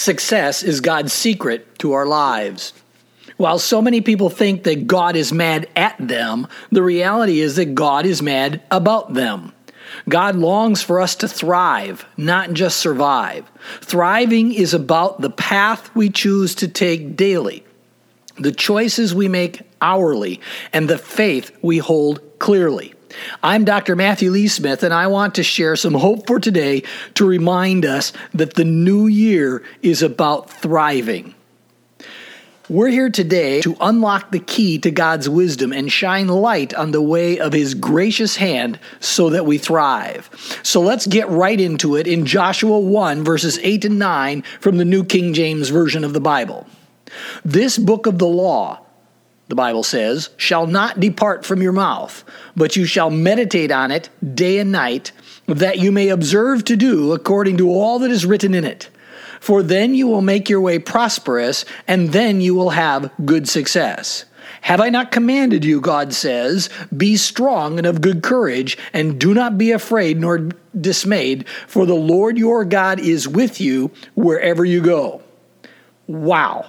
Success is God's secret to our lives. While so many people think that God is mad at them, the reality is that God is mad about them. God longs for us to thrive, not just survive. Thriving is about the path we choose to take daily, the choices we make hourly, and the faith we hold clearly. I'm Dr. Matthew Lee Smith, and I want to share some hope for today to remind us that the new year is about thriving. We're here today to unlock the key to God's wisdom and shine light on the way of His gracious hand so that we thrive. So let's get right into it in Joshua 1, verses 8 and 9 from the New King James Version of the Bible. This book of the law, the Bible says, shall not depart from your mouth, but you shall meditate on it day and night, that you may observe to do according to all that is written in it. For then you will make your way prosperous, and then you will have good success. Have I not commanded you, God says, be strong and of good courage, and do not be afraid nor dismayed, for the Lord your God is with you wherever you go. Wow.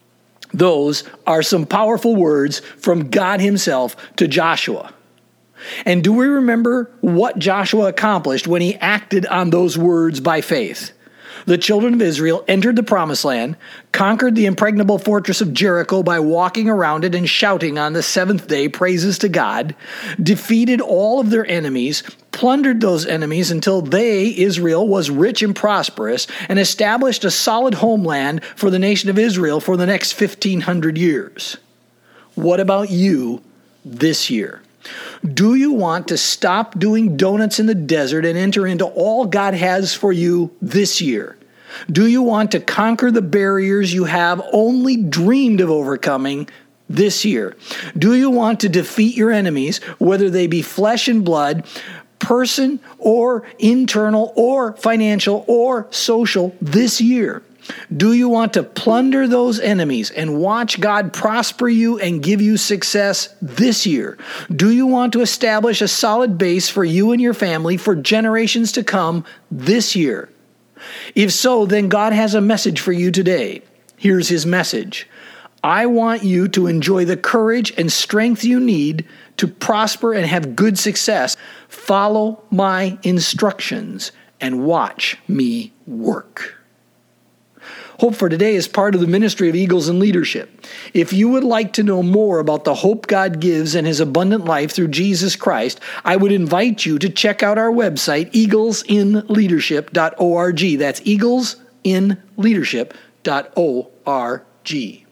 Those are some powerful words from God Himself to Joshua. And do we remember what Joshua accomplished when he acted on those words by faith? The children of Israel entered the promised land, conquered the impregnable fortress of Jericho by walking around it and shouting on the seventh day praises to God, defeated all of their enemies, plundered those enemies until they, Israel, was rich and prosperous, and established a solid homeland for the nation of Israel for the next 1,500 years. What about you this year? Do you want to stop doing donuts in the desert and enter into all God has for you this year? Do you want to conquer the barriers you have only dreamed of overcoming this year? Do you want to defeat your enemies, whether they be flesh and blood, person or internal or financial or social, this year? Do you want to plunder those enemies and watch God prosper you and give you success this year? Do you want to establish a solid base for you and your family for generations to come this year? If so, then God has a message for you today. Here's His message. I want you to enjoy the courage and strength you need to prosper and have good success. Follow my instructions and watch me work. Hope for Today is part of the ministry of Eagles in Leadership. If you would like to know more about the hope God gives and His abundant life through Jesus Christ, I would invite you to check out our website, eaglesinleadership.org. That's eaglesinleadership.org.